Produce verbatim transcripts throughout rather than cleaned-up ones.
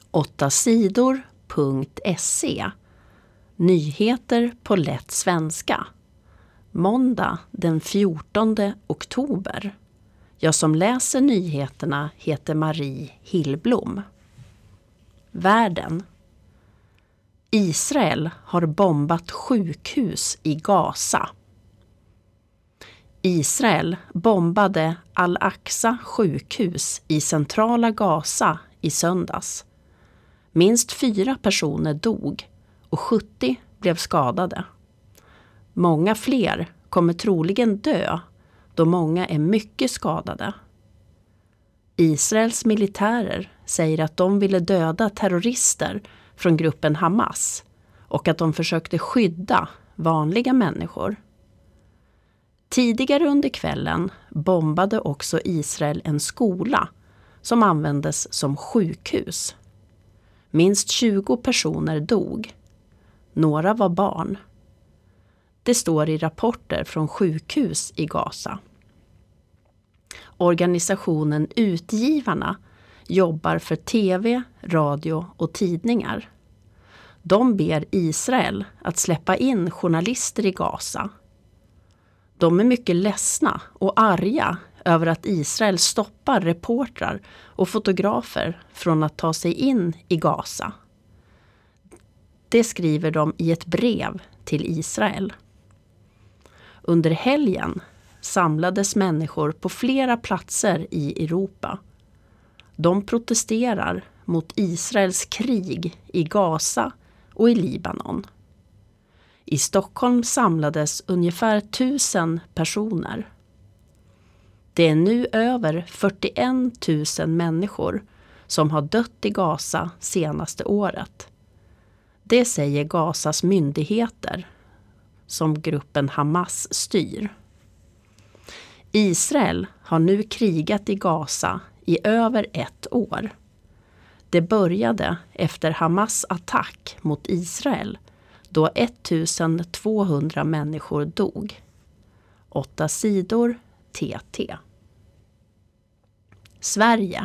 åtta sidor punkt se. Nyheter på lätt svenska. Måndag den fjortonde oktober. Jag som läser nyheterna heter Marie Hillblom. Världen. Israel har bombat sjukhus i Gaza. Israel bombade Al-Aqsa sjukhus i centrala Gaza i söndags. Minst fyra personer dog och sjuttio blev skadade. Många fler kommer troligen dö då många är mycket skadade. Israels militärer säger att de ville döda terrorister från gruppen Hamas och att de försökte skydda vanliga människor. Tidigare under kvällen bombade också Israel en skola som användes som sjukhus. Minst tjugo personer dog. Några var barn. Det står i rapporter från sjukhus i Gaza. Organisationen Utgivarna jobbar för tv, radio och tidningar. De ber Israel att släppa in journalister i Gaza. De är mycket ledsna och arga över att Israel stoppar reportrar och fotografer från att ta sig in i Gaza. Det skriver de i ett brev till Israel. Under helgen samlades människor på flera platser i Europa. De protesterar mot Israels krig i Gaza och i Libanon. I Stockholm samlades ungefär tusen personer. Det är nu över fyrtioen tusen människor som har dött i Gaza senaste året. Det säger Gazas myndigheter som gruppen Hamas styr. Israel har nu krigat i Gaza i över ett år. Det började efter Hamas attack mot Israel då ettusentvåhundra människor dog. Åtta sidor T T. Sverige.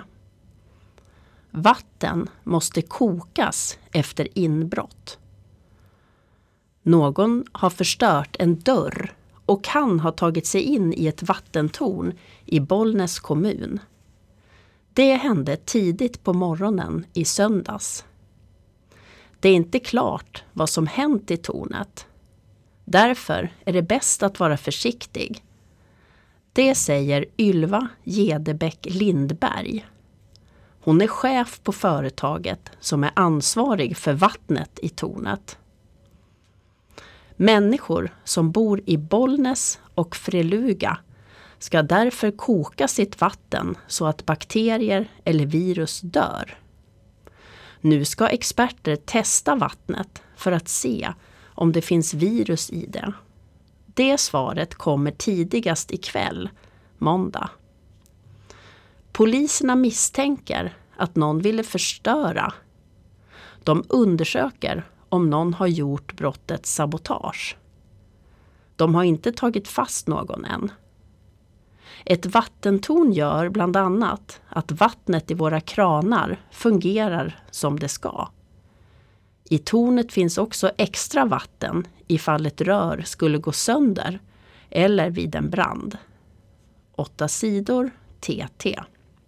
Vatten måste kokas efter inbrott. Någon har förstört en dörr och kan ha tagit sig in i ett vattentorn i Bollnäs kommun. Det hände tidigt på morgonen i söndags. Det är inte klart vad som hänt i tornet. Därför är det bäst att vara försiktig. Det säger Ylva Gedebäck Lindberg. Hon är chef på företaget som är ansvarig för vattnet i tornet. Människor som bor i Bollnäs och Freluga ska därför koka sitt vatten så att bakterier eller virus dör. Nu ska experter testa vattnet för att se om det finns virus i det. Det svaret kommer tidigast ikväll, måndag. Poliserna misstänker att någon ville förstöra. De undersöker om någon har gjort brottet sabotage. De har inte tagit fast någon än. Ett vattentorn gör bland annat att vattnet i våra kranar fungerar som det ska. I tornet finns också extra vatten ifall ett rör skulle gå sönder eller vid en brand. Åtta sidor T T.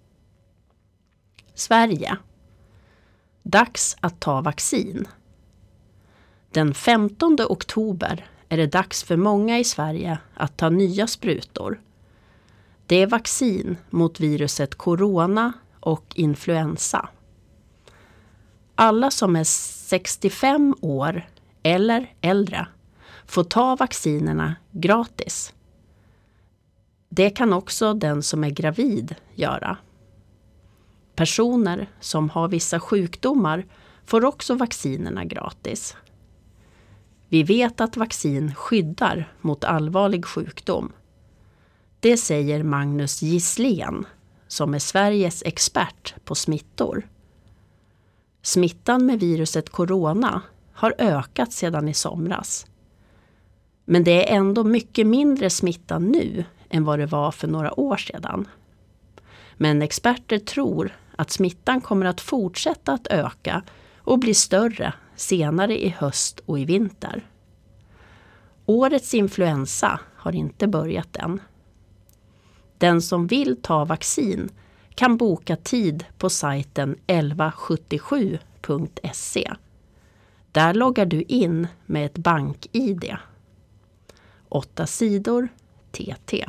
Sverige. Dags att ta vaccin. Den femtonde oktober är det dags för många i Sverige att ta nya sprutor. Det är vaccin mot viruset corona och influensa. Alla som är sextiofem år eller äldre får ta vaccinerna gratis. Det kan också den som är gravid göra. Personer som har vissa sjukdomar får också vaccinerna gratis. Vi vet att vaccin skyddar mot allvarlig sjukdom. Det säger Magnus Gisslén, som är Sveriges expert på smittor. Smittan med viruset corona har ökat sedan i somras. Men det är ändå mycket mindre smitta nu än vad det var för några år sedan. Men experter tror att smittan kommer att fortsätta att öka och bli större senare i höst och i vinter. Årets influensa har inte börjat än. Den som vill ta vaccin kan boka tid på sajten elva sjuttiosju punkt se. Där loggar du in med ett bank-I D. Åtta sidor T T.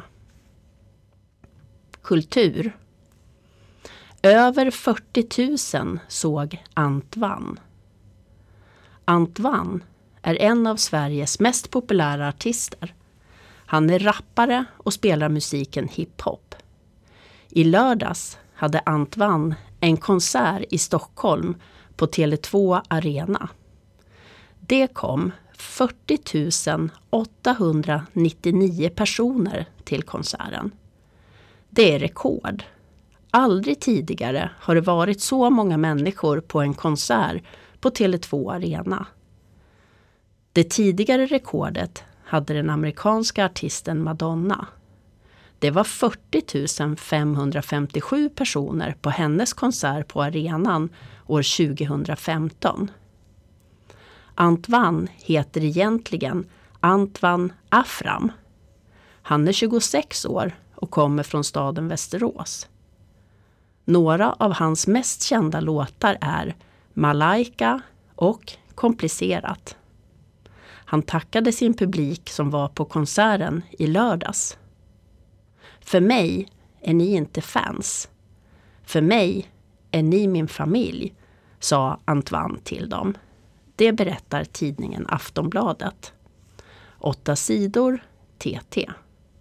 Kultur. Över fyrtio tusen såg Antwan. Antwan är en av Sveriges mest populära artister. Han är rappare och spelar musiken hiphop. I lördags hade Antwan en konsert i Stockholm på Tele två Arena. Det kom fyrtio tusen åttahundranittionio personer till konserten. Det är rekord. Aldrig tidigare har det varit så många människor på en konsert på Tele två Arena. Det tidigare rekordet hade den amerikanska artisten Madonna. Det var fyrtio tusen femhundrafemtiosju personer på hennes konsert på arenan år tjugohundrafemton. Antwan heter egentligen Antwan Afram. Han är tjugosex år och kommer från staden Västerås. Några av hans mest kända låtar är Malaika och Komplicerat. Han tackade sin publik som var på konserten i lördags. För mig är ni inte fans. För mig är ni min familj, sa Antwan till dem. Det berättar tidningen Aftonbladet. Åtta sidor T T.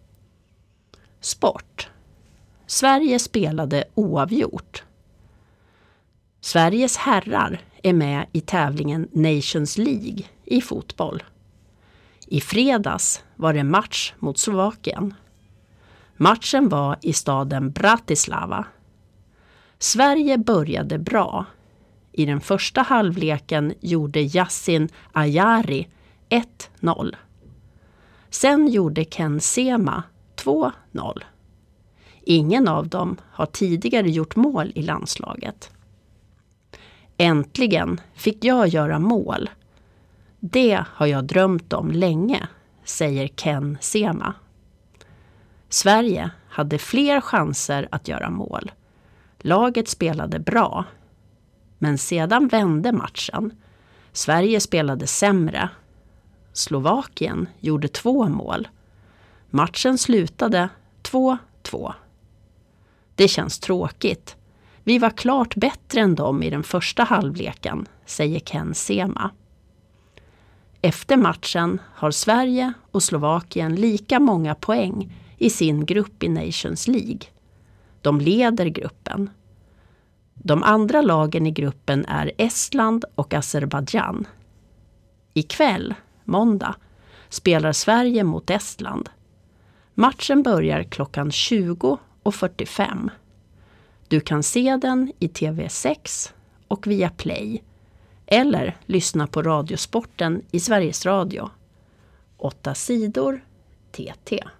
Sport. Sverige spelade oavgjort. Sveriges herrar är med i tävlingen Nations League i fotboll. I fredags var det match mot Slovakien. Matchen var i staden Bratislava. Sverige började bra. I den första halvleken gjorde Yasin Ayari ett noll. Sen gjorde Ken Sema två noll. Ingen av dem har tidigare gjort mål i landslaget. Äntligen fick jag göra mål. Det har jag drömt om länge, säger Ken Sema. Sverige hade fler chanser att göra mål. Laget spelade bra. Men sedan vände matchen. Sverige spelade sämre. Slovakien gjorde två mål. Matchen slutade två två. Det känns tråkigt. Vi var klart bättre än dem i den första halvleken, säger Ken Sema. Efter matchen har Sverige och Slovakien lika många poäng i sin grupp i Nations League. De leder gruppen. De andra lagen i gruppen är Estland och Azerbaijan. Ikväll, måndag, spelar Sverige mot Estland. Matchen börjar klockan tjugo och fyrtiofem. Du kan se den i T V sex och via Play. Eller lyssna på Radiosporten i Sveriges Radio. Åtta sidor T T.